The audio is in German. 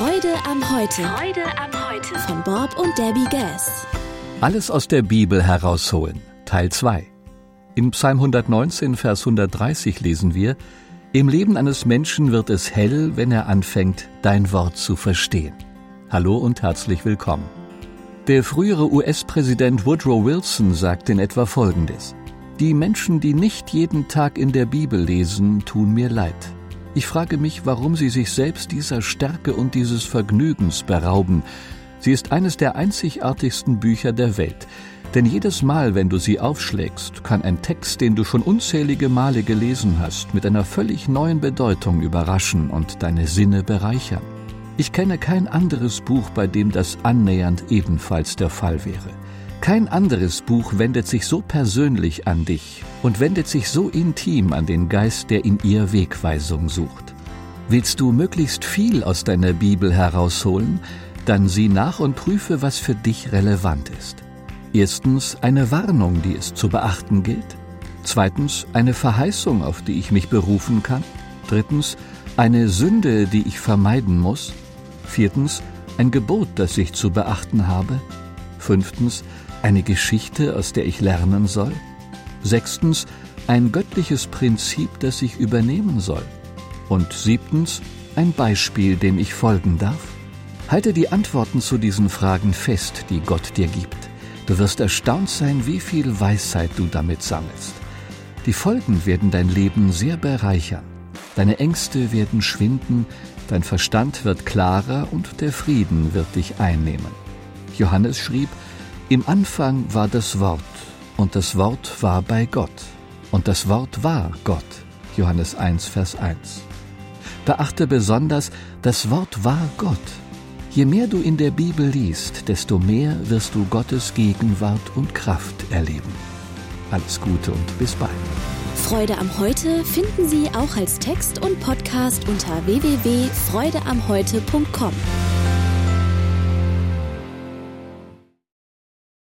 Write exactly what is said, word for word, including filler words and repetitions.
Freude am Heute. Freude am Heute. Von Bob und Debbie Gass. Alles aus der Bibel herausholen. Teil zwei. In Psalm hundertneunzehn, Vers hundertdreißig lesen wir: Im Leben eines Menschen wird es hell, wenn er anfängt, dein Wort zu verstehen. Hallo und herzlich willkommen. Der frühere U S-Präsident Woodrow Wilson sagte in etwa Folgendes: Die Menschen, die nicht jeden Tag in der Bibel lesen, tun mir leid. Ich frage mich, warum sie sich selbst dieser Stärke und dieses Vergnügens berauben. Sie ist eines der einzigartigsten Bücher der Welt. Denn jedes Mal, wenn du sie aufschlägst, kann ein Text, den du schon unzählige Male gelesen hast, mit einer völlig neuen Bedeutung überraschen und deine Sinne bereichern. Ich kenne kein anderes Buch, bei dem das annähernd ebenfalls der Fall wäre. Kein anderes Buch wendet sich so persönlich an dich und wendet sich so intim an den Geist, der in ihr Wegweisung sucht. Willst du möglichst viel aus deiner Bibel herausholen? Dann sieh nach und prüfe, was für dich relevant ist. Erstens eine Warnung, die es zu beachten gilt. Zweitens eine Verheißung, auf die ich mich berufen kann. Drittens eine Sünde, die ich vermeiden muss. Viertens ein Gebot, das ich zu beachten habe. Fünftens eine Geschichte, aus der ich lernen soll. Sechstens ein göttliches Prinzip, das ich übernehmen soll. Und siebtens ein Beispiel, dem ich folgen darf. Halte die Antworten zu diesen Fragen fest, die Gott dir gibt. Du wirst erstaunt sein, wie viel Weisheit du damit sammelst. Die Folgen werden dein Leben sehr bereichern. Deine Ängste werden schwinden, dein Verstand wird klarer und der Frieden wird dich einnehmen. Johannes schrieb: Im Anfang war das Wort, und das Wort war bei Gott, und das Wort war Gott. Johannes eins, Vers eins. Beachte besonders, das Wort war Gott. Je mehr du in der Bibel liest, desto mehr wirst du Gottes Gegenwart und Kraft erleben. Alles Gute und bis bald. Freude am Heute finden Sie auch als Text und Podcast unter w w w punkt freude am heute punkt com.